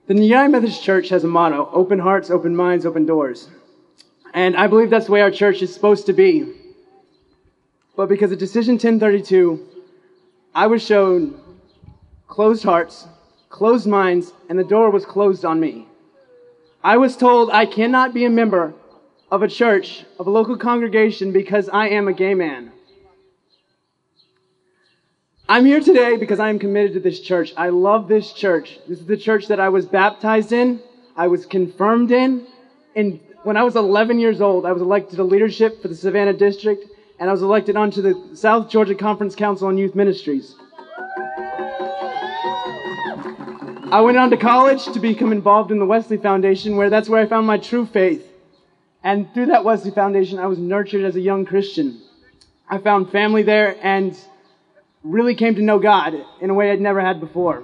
The United Methodist Church has a motto: open hearts, open minds, open doors. And I believe that's the way our church is supposed to be. But because of Decision 1032, I was shown closed hearts, closed minds, and the door was closed on me. I was told I cannot be a member of a church, of a local congregation, because I am a gay man. I'm here today because I am committed to this church. I love this church. This is the church that I was baptized in, I was confirmed in, and when I was 11 years old, I was elected to leadership for the Savannah District, and I was elected onto the South Georgia Conference Council on Youth Ministries. I went on to college to become involved in the Wesley Foundation, that's where I found my true faith. And through that Wesley Foundation, I was nurtured as a young Christian. I found family there and really came to know God in a way I'd never had before.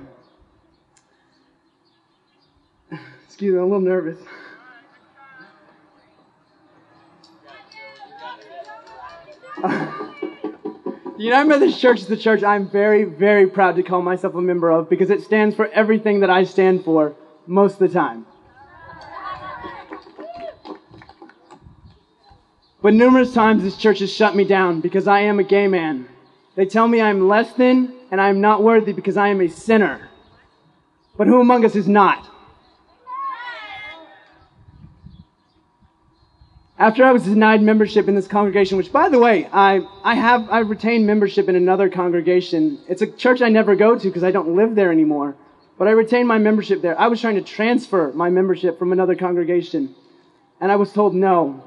Excuse me, I'm a little nervous. The United Methodist Church is the church I'm very, very proud to call myself a member of because it stands for everything that I stand for most of the time. But numerous times this church has shut me down because I am a gay man. They tell me I'm less than and I am not worthy because I am a sinner. But who among us is not? After I was denied membership in this congregation, which, by the way, I retained membership in another congregation. It's a church I never go to because I don't live there anymore. But I retained my membership there. I was trying to transfer my membership from another congregation, and I was told no.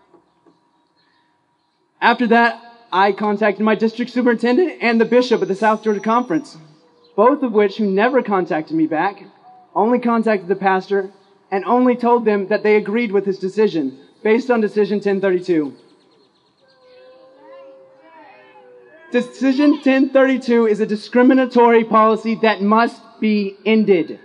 After that, I contacted my district superintendent and the bishop at the South Georgia Conference, both of which, who never contacted me back, only contacted the pastor and only told them that they agreed with his decision, based on Decision 1032. Decision 1032 is a discriminatory policy that must be ended.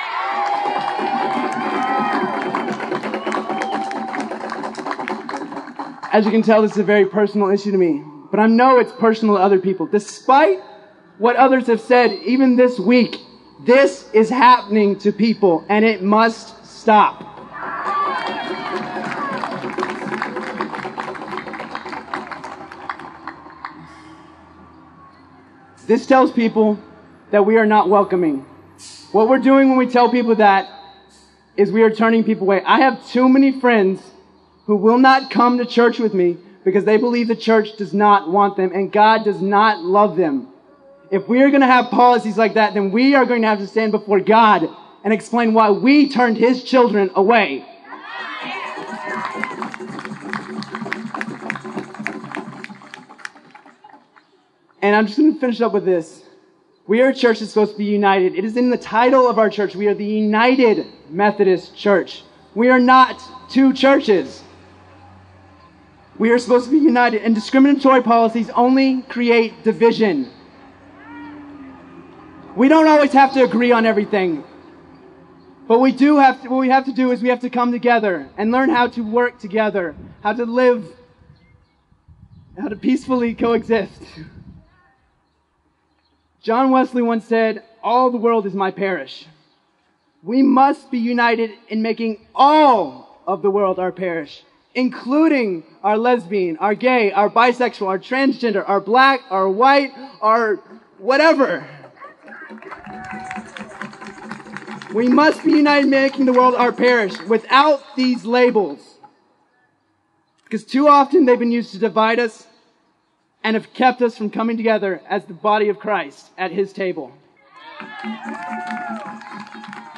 As you can tell, this is a very personal issue to me, but I know it's personal to other people. Despite what others have said, even this week, this is happening to people, and it must stop. This tells people that we are not welcoming. What we're doing when we tell people that is we are turning people away. I have too many friends who will not come to church with me because they believe the church does not want them and God does not love them. If we are going to have policies like that, then we are going to have to stand before God and explain why we turned His children away. And I'm just going to finish up with this. We are a church that's supposed to be united. It is in the title of our church. We are the United Methodist Church. We are not two churches. We are supposed to be united, and discriminatory policies only create division. We don't always have to agree on everything. But what we have to do is we have to come together and learn how to work together, how to live, how to peacefully coexist. John Wesley once said, "All the world is my parish." We must be united in making all of the world our parish, including our lesbian, our gay, our bisexual, our transgender, our black, our white, our whatever. We must be united in making the world our parish without these labels. Because too often they've been used to divide us and have kept us from coming together as the body of Christ at His table.